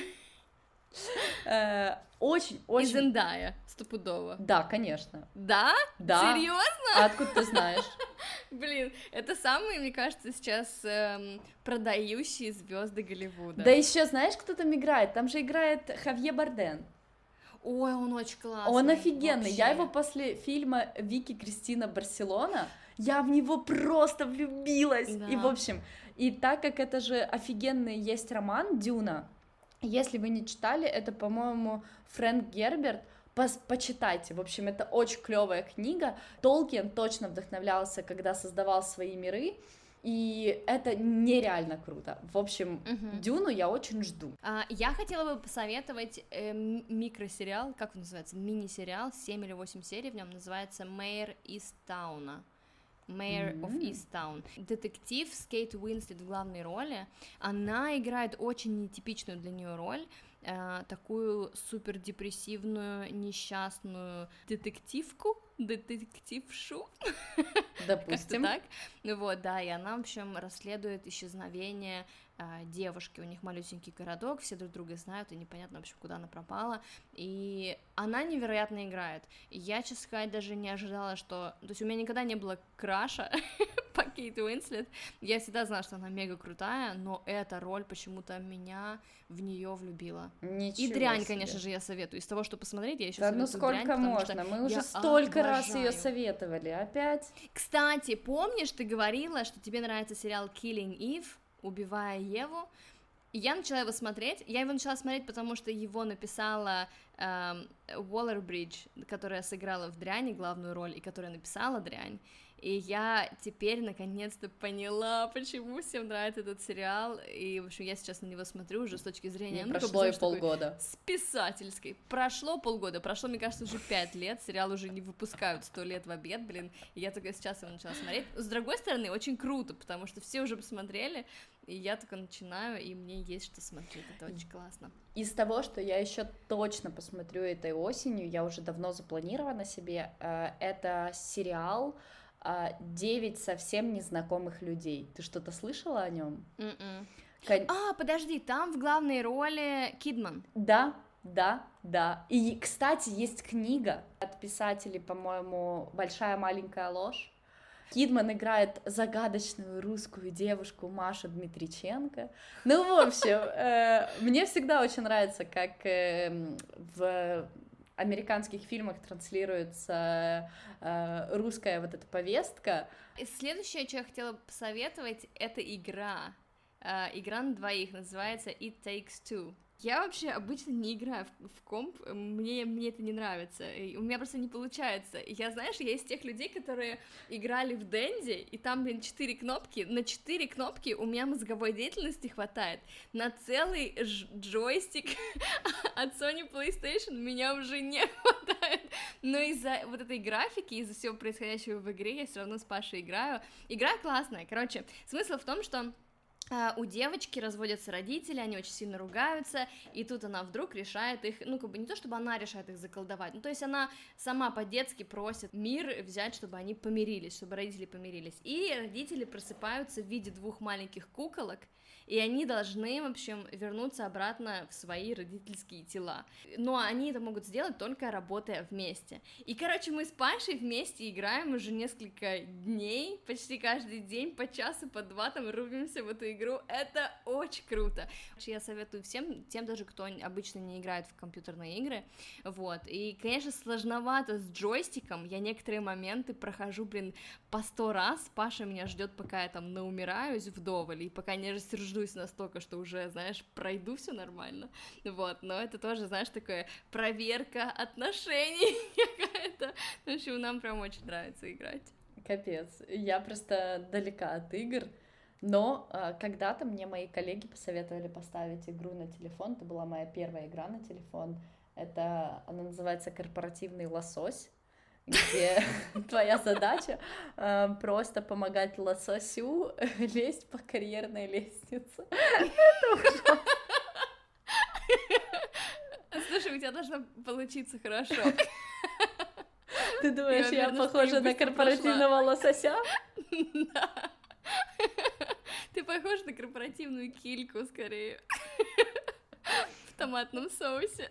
Очень-очень... И Зендая, стопудово. Да, конечно. Да? Да. Серьезно? А откуда ты знаешь? Блин, это самые, мне кажется, сейчас продающие звезды Голливуда. Да еще знаешь, кто там играет? Там же играет Хавье Бардем. Ой, он очень классный. Он офигенный. Вообще. Я его после фильма «Вики Кристина Барселона», я в него просто влюбилась. Да. И, в общем, и так как это же офигенный есть роман «Дюна», если вы не читали, это, по-моему, Фрэнк Герберт, почитайте. В общем, это очень клевая книга. Толкин точно вдохновлялся, когда создавал свои миры, и это нереально круто. В общем, Дюну я очень жду. Я хотела бы посоветовать микросериал, как он называется, мини-сериал, 7 или 8 серий, в нем называется «Мэйр из Тауна». Mayor of Easttown. Детектив с Кейт Уинслет в главной роли. Она играет очень нетипичную для нее роль, такую супер депрессивную, несчастную детектившу. Допустим. Как-то так. Вот, да, и она, в общем, расследует исчезновение девушки, у них малюсенький городок, все друг друга знают, и непонятно, в общем, куда она пропала, и она невероятно играет, и я, честно сказать, даже не ожидала, что, то есть у меня никогда не было краша по Кейт Уинслет, я всегда знала, что она мега крутая, но эта роль почему-то меня в нее влюбила. Ничего и «Дрянь», себе. Конечно же, я советую, из того, что посмотреть, я еще да советую ну сколько «Дрянь», можно, мы уже столько обожаю. раз ее советовали, опять. Кстати, помнишь, ты говорила, что тебе нравится сериал Killing Eve, «Убивая Еву», и я начала его смотреть, потому что его написала Уоллер-Бридж, которая сыграла в «Дряни» главную роль, и которая написала «Дрянь», и я теперь наконец-то поняла, почему всем нравится этот сериал, и, в общем, я сейчас на него смотрю уже с точки зрения... прошло и полгода. С писательской. Прошло полгода, прошло, мне кажется, уже 5 лет, сериал уже не выпускают 100 лет в обед, блин, и я только сейчас его начала смотреть. С другой стороны, очень круто, потому что все уже посмотрели, и я только начинаю, и мне есть что смотреть, это очень классно. Из того, что я еще точно посмотрю этой осенью, я уже давно запланировала себе, это сериал 9 совсем незнакомых людей. Ты что-то слышала о нем? Подожди, там в главной роли Кидман. Да. И, кстати, есть книга от писателей, по-моему, «Большая маленькая ложь». Кидман играет загадочную русскую девушку Машу Дмитриченко. Ну, в общем, мне всегда очень нравится, как в американских фильмах транслируется русская вот эта повестка. Следующее, что я хотела посоветовать, это игра. Игра на двоих, называется It Takes Two. Я вообще обычно не играю в комп, мне это не нравится, и у меня просто не получается. Я, знаешь, я из тех людей, которые играли в Денди, и там, 4 кнопки, на 4 кнопки у меня мозговой деятельности хватает, на целый джойстик от Sony PlayStation меня уже не хватает, но из-за вот этой графики, из-за всего происходящего в игре, я все равно с Пашей играю. Игра классная, короче, смысл в том, что у девочки разводятся родители, они очень сильно ругаются, и тут она вдруг решает их, ну, как бы не то, чтобы она решает их заколдовать, ну, то есть она сама по-детски просит мир взять, чтобы они помирились, чтобы родители помирились, и родители просыпаются в виде 2 маленьких куколок, и они должны, в общем, вернуться обратно в свои родительские тела. Но они это могут сделать только работая вместе. И, короче, мы с Пашей вместе играем уже несколько дней, почти каждый день, по часу, по 2, там, рубимся в эту игру. Это очень круто. Я советую всем, тем даже, кто обычно не играет в компьютерные игры, вот. И, конечно, сложновато с джойстиком, я некоторые моменты прохожу, по 100 раз, Паша меня ждет, пока я там наумираюсь вдоволь, и пока не рассержусь настолько, что уже, знаешь, пройду все нормально, вот, но это тоже, знаешь, такая проверка отношений какая-то, в общем, нам прям очень нравится играть. Капец, я просто далека от игр, но когда-то мне мои коллеги посоветовали поставить игру на телефон, это была моя первая игра на телефон, она называется «Корпоративный лосось», где твоя задача просто помогать лососю лезть по карьерной лестнице. Это ужасно. Слушай, у тебя должно получиться хорошо. Ты думаешь, я похожа на корпоративного лосося? Да. Ты похожа на корпоративную кильку, скорее. В томатном соусе.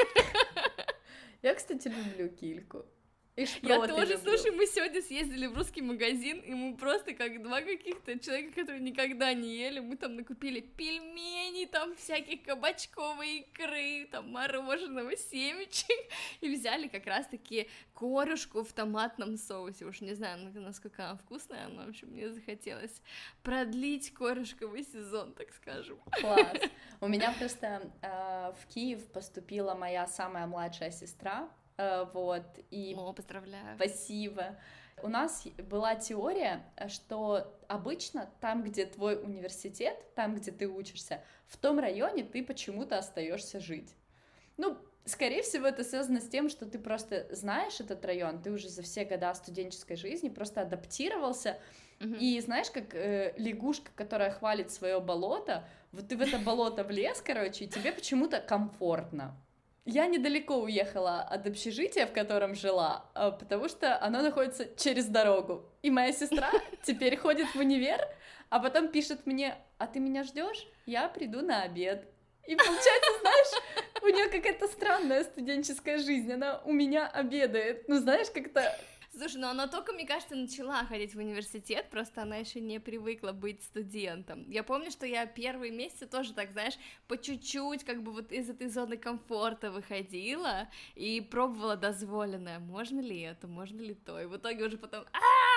Я, кстати, люблю кильку. Я тоже, люблю. Слушай, мы сегодня съездили в русский магазин, и мы просто как 2 каких-то человека, которые никогда не ели, мы там накупили пельменей, там всяких кабачковой икры, там мороженого, семечек, и взяли как раз-таки корюшку в томатном соусе, уж не знаю, насколько она вкусная, но, в общем, мне захотелось продлить корюшковый сезон, так скажем. Класс! У меня просто в Киев поступила моя самая младшая сестра, вот, и... Поздравляю. Спасибо. У нас была теория, что обычно там, где твой университет, там, где ты учишься, в том районе ты почему-то остаешься жить. Ну, скорее всего, это связано с тем, что ты просто знаешь этот район, ты уже за все года студенческой жизни просто адаптировался, и знаешь, как лягушка, которая хвалит свое болото, вот ты в это болото влез, короче, и тебе почему-то комфортно. Я недалеко уехала от общежития, в котором жила, потому что оно находится через дорогу. И моя сестра теперь ходит в универ, а потом пишет мне: а ты меня ждешь? Я приду на обед. И получается, знаешь, у нее какая-то странная студенческая жизнь, она у меня обедает. Ну, знаешь, как-то... Слушай, ну она только, мне кажется, начала ходить в университет, просто она еще не привыкла быть студентом. Я помню, что я первые месяцы тоже так, знаешь, по чуть-чуть как бы вот из этой зоны комфорта выходила и пробовала дозволенное, можно ли это, можно ли то, и в итоге уже потом...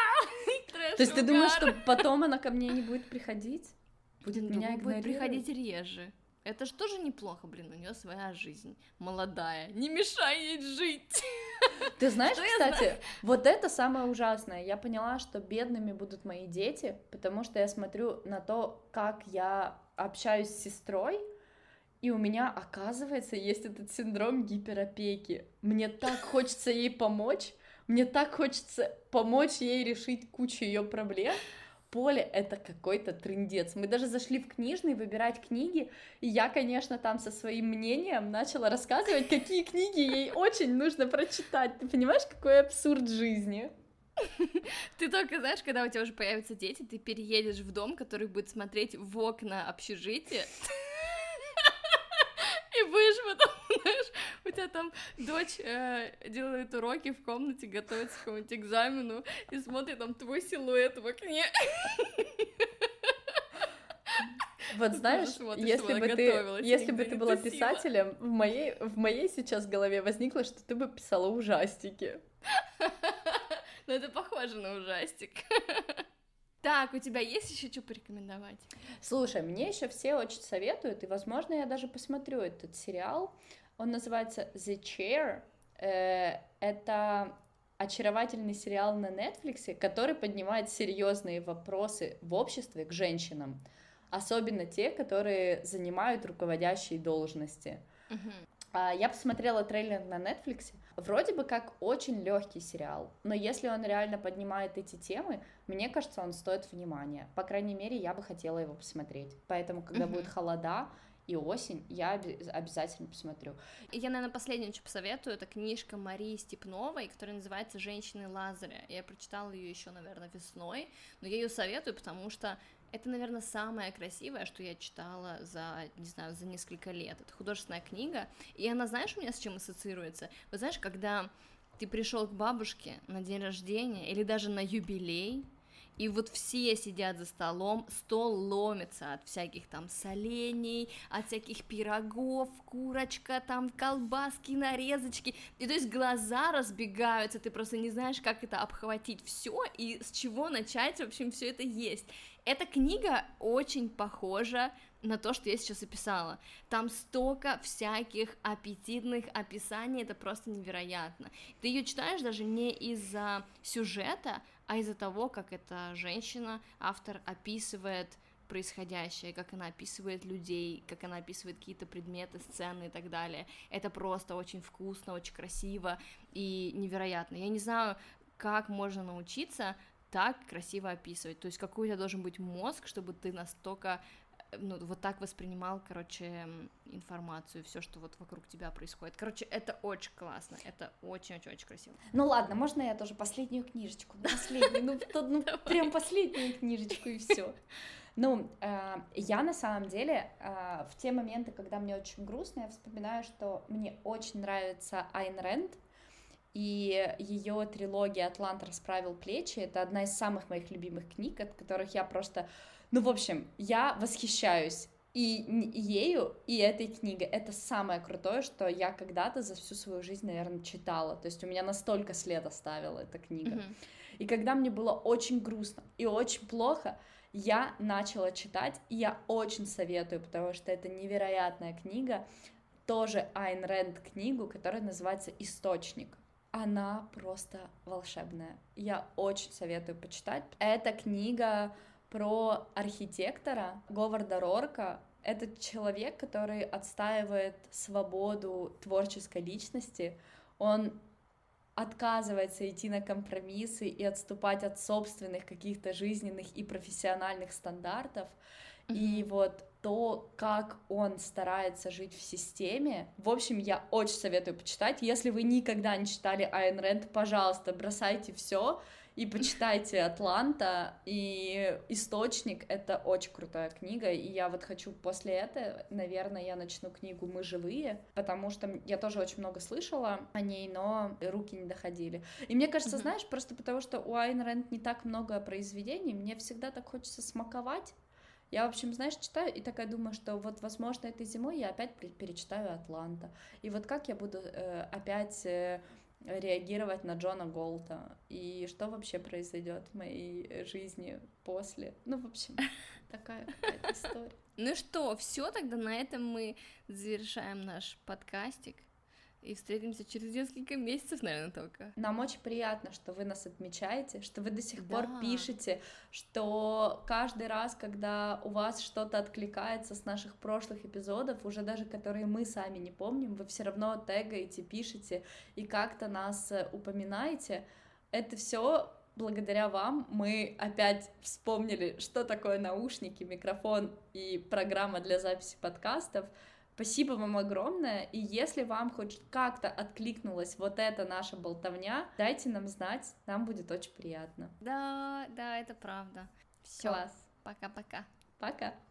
То есть ты думаешь, что потом она ко мне не будет приходить? Будет меня игнорировать? Будет приходить реже. Это же тоже неплохо, у нее своя жизнь молодая, не мешай ей жить. Ты знаешь, кстати, вот это самое ужасное. Я поняла, что бедными будут мои дети, потому что я смотрю на то, как я общаюсь с сестрой, и у меня, оказывается, есть этот синдром гиперопеки. Мне так хочется ей помочь, мне так хочется помочь ей решить кучу ее проблем. Поле — это какой-то трындец. Мы даже зашли в книжный выбирать книги, и я, конечно, там со своим мнением начала рассказывать, какие книги ей очень нужно прочитать. Ты понимаешь, какой абсурд жизни? Ты только, знаешь, когда у тебя уже появятся дети, ты переедешь в дом, который будет смотреть в окна общежития, и будешь потом, знаешь, у тебя там дочь делает уроки в комнате, готовится к какому-нибудь экзамену и смотрит там твой силуэт в окне. Вот знаешь, если бы ты была писателем, в моей сейчас голове возникло, что ты бы писала ужастики. Ну это похоже на ужастик. Так, у тебя есть еще что порекомендовать? Слушай, мне еще все очень советуют, и, возможно, я даже посмотрю этот сериал. Он называется The Chair. Это очаровательный сериал на Netflix, который поднимает серьезные вопросы в обществе к женщинам, особенно те, которые занимают руководящие должности. Я посмотрела трейлер на Netflix. Вроде бы как очень легкий сериал, но если он реально поднимает эти темы, мне кажется, он стоит внимания. По крайней мере, я бы хотела его посмотреть. Поэтому, когда будет холода и осень, я обязательно посмотрю. Я, наверное, последнее, что посоветую, это книжка Марии Степновой, которая называется «Женщины Лазаря». Я прочитала ее еще, наверное, весной, но я ее советую, потому что это, наверное, самое красивое, что я читала за несколько лет. Это художественная книга, и она, знаешь, у меня с чем ассоциируется? Вот знаешь, когда ты пришел к бабушке на день рождения или даже на юбилей, и вот все сидят за столом, стол ломится от всяких там солений, от всяких пирогов, курочка, там колбаски, нарезочки, и то есть глаза разбегаются, ты просто не знаешь, как это обхватить все и с чего начать, в общем, все это есть. Эта книга очень похожа на то, что я сейчас описала. Там столько всяких аппетитных описаний, это просто невероятно. Ты ее читаешь даже не из-за сюжета, а из-за того, как эта женщина, автор, описывает происходящее, как она описывает людей, как она описывает какие-то предметы, сцены и так далее. Это просто очень вкусно, очень красиво и невероятно. Я не знаю, как можно научиться так красиво описывать, то есть какой у тебя должен быть мозг, чтобы ты настолько, вот так воспринимал, информацию, все, что вот вокруг тебя происходит. Это очень классно, это очень-очень-очень красиво. Ну ладно, можно я тоже последнюю книжечку? Прям последнюю книжечку и все. Я на самом деле в те моменты, когда мне очень грустно, я вспоминаю, что мне очень нравится Айн Рэнд, и ее трилогия «Атлант расправил плечи» — это одна из самых моих любимых книг, от которых я просто... я восхищаюсь и ею, и этой книгой. Это самое крутое, что я когда-то за всю свою жизнь, наверное, читала. То есть у меня настолько след оставила эта книга. И когда мне было очень грустно и очень плохо, я начала читать, и я очень советую, потому что это невероятная книга, тоже Айн Рэнд книгу, которая называется «Источник». Она просто волшебная. Я очень советую почитать. Это книга про архитектора Говарда Рорка. Это человек, который отстаивает свободу творческой личности. Он отказывается идти на компромиссы и отступать от собственных каких-то жизненных и профессиональных стандартов. И вот то, как он старается жить в системе. В общем, я очень советую почитать. Если вы никогда не читали Айн Рэнд, пожалуйста, бросайте все и почитайте «Атланта» и «Источник». Это очень крутая книга, и я вот хочу после этого, наверное, я начну книгу «Мы живые», потому что я тоже очень много слышала о ней, но руки не доходили. И мне кажется, знаешь, просто потому что у Айн Рэнд не так много произведений, мне всегда так хочется смаковать. Я, в общем, знаешь, читаю и такая думаю, что вот, возможно, этой зимой я опять перечитаю «Атланта». И вот как я буду опять реагировать на Джона Голта, и что вообще произойдет в моей жизни после. В общем, такая какая-то история. Ну что, все, тогда на этом мы завершаем наш подкастик. И встретимся через несколько месяцев, наверное, только. Нам очень приятно, что вы нас отмечаете, что вы до сих пор пишете, что каждый раз, когда у вас что-то откликается с наших прошлых эпизодов, уже даже которые мы сами не помним, вы все равно тегаете, пишете и как-то нас упоминаете. Это все благодаря вам. Мы опять вспомнили, что такое наушники, микрофон и программа для записи подкастов. Спасибо вам огромное, и если вам хоть как-то откликнулась вот эта наша болтовня, дайте нам знать, нам будет очень приятно. Да, это правда. Всё. Класс. Пока-пока. Пока.